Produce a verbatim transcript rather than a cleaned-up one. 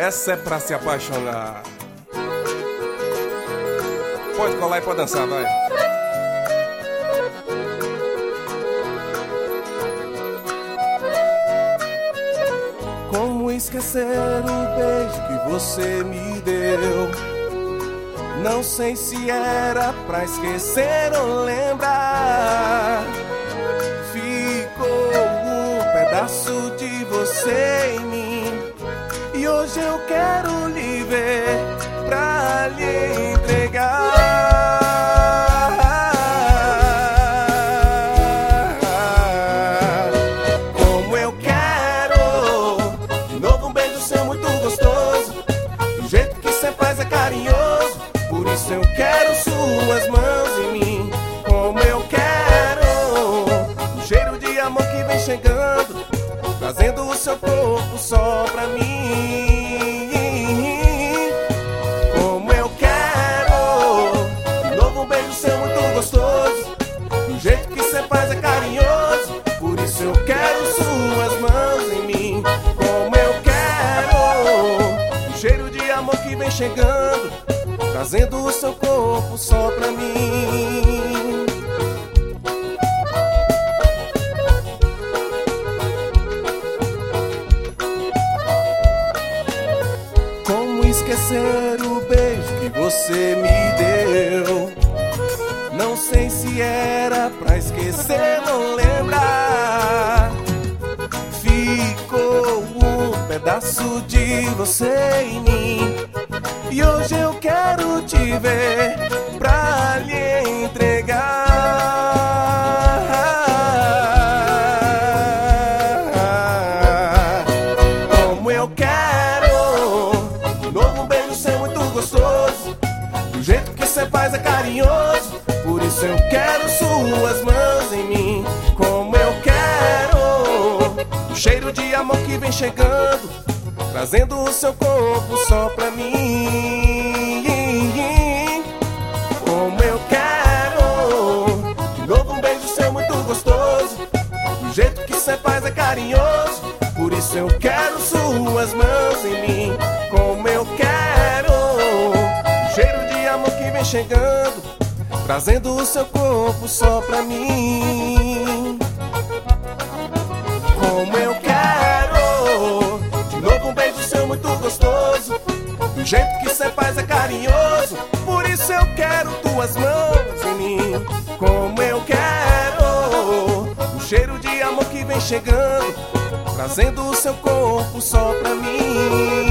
Essa é pra se apaixonar. Pode colar e pode dançar, vai. Como esquecer o beijo que você me deu? Não sei se era pra esquecer ou lembrar. Ficou um pedaço de você em mim, e hoje eu quero lhe ver pra lhe entregar. Como eu quero de novo um beijo seu muito gostoso. Do jeito que cê faz é carinhoso, por isso eu quero suas mãos em mim. Como eu quero o cheiro de amor que vem chegando, trazendo o seu corpo só pra mim. Como eu quero de novo um beijo seu muito gostoso. Do jeito que cê faz é carinhoso, por isso eu quero suas mãos em mim. Como eu quero o cheiro de amor que vem chegando, trazendo o seu corpo só pra mim. Como esquecer o beijo que você me deu? Não sei se era pra esquecer, não lembrar. Ficou um pedaço de você em mim, e hoje eu quero te ver pra lhe entregar. Como eu quero de novo um beijo seu muito gostoso. Do jeito que cê faz é carinhoso, por isso eu quero suas mãos em mim. Como eu quero o cheiro de amor que vem chegando, trazendo o seu corpo só pra mim. Como eu quero de novo um beijo seu muito gostoso. Do jeito que cê faz é carinhoso, por isso eu quero suas mãos em mim. Como eu quero o cheiro de amor que vem chegando, trazendo o seu corpo só pra mim. Como eu quero de novo um beijo seu muito gostoso. Do jeito que cê faz é carinhoso, por isso eu quero tuas mãos em mim. Como eu quero o cheiro de amor que vem chegando, trazendo o seu corpo só pra mim.